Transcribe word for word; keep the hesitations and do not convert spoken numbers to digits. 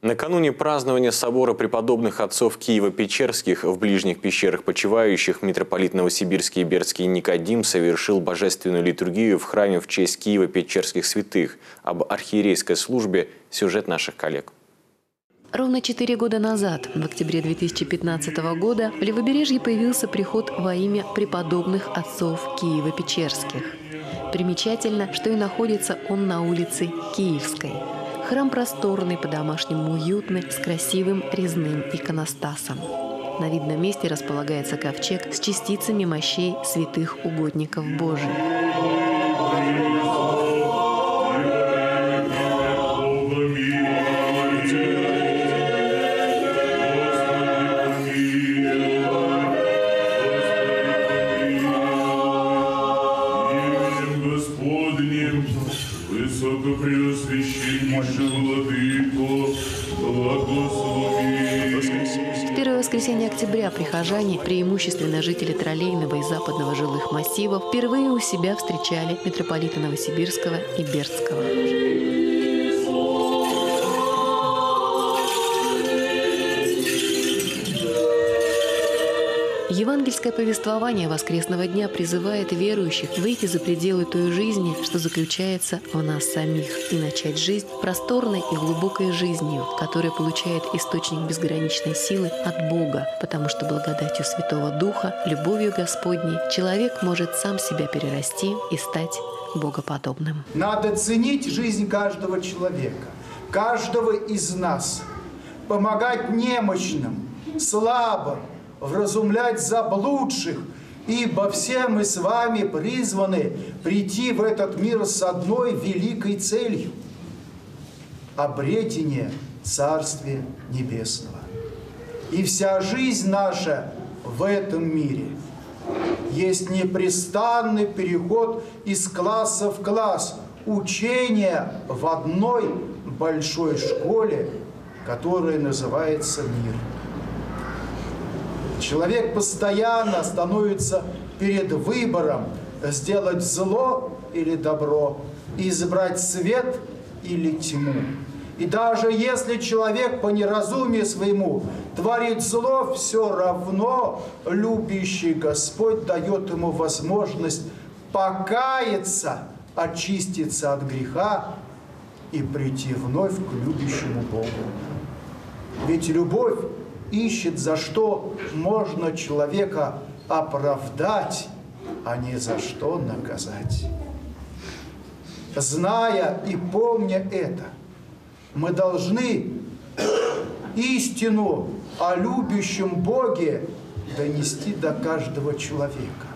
Накануне празднования собора преподобных отцов Киево-Печерских в ближних пещерах почивающих митрополит Новосибирский и Бердский Никодим совершил божественную литургию в храме в честь Киево-Печерских святых. Об архиерейской службе сюжет наших коллег. Ровно четыре года назад, в октябре две тысячи пятнадцатого года, в Левобережье появился приход во имя преподобных отцов Киево-Печерских. Примечательно, что и находится он на улице Киевской. Храм просторный, по-домашнему уютный, с красивым резным иконостасом. На видном месте располагается ковчег с частицами мощей святых угодников Божиих. В первое воскресенье октября прихожане, преимущественно жители Троллейного и Западного жилых массивов, впервые у себя встречали митрополита Новосибирского и Бердского. Евангельское повествование воскресного дня призывает верующих выйти за пределы той жизни, что заключается в нас самих, и начать жизнь просторной и глубокой жизнью, которая получает источник безграничной силы от Бога, потому что благодатью Святого Духа, любовью Господней человек может сам себя перерасти и стать богоподобным. Надо ценить жизнь каждого человека, каждого из нас, помогать немощным, слабым, вразумлять заблудших, ибо все мы с вами призваны прийти в этот мир с одной великой целью – обретение Царствия Небесного. И вся жизнь наша в этом мире есть непрестанный переход из класса в класс, учение в одной большой школе, которая называется мир. Человек постоянно становится перед выбором сделать зло или добро, избрать свет или тьму. И даже если человек по неразумию своему творит зло, все равно любящий Господь дает ему возможность покаяться, очиститься от греха и прийти вновь к любящему Богу. Ведь любовь ищет, за что можно человека оправдать, а не за что наказать. Зная и помня это, мы должны истину о любящем Боге донести до каждого человека.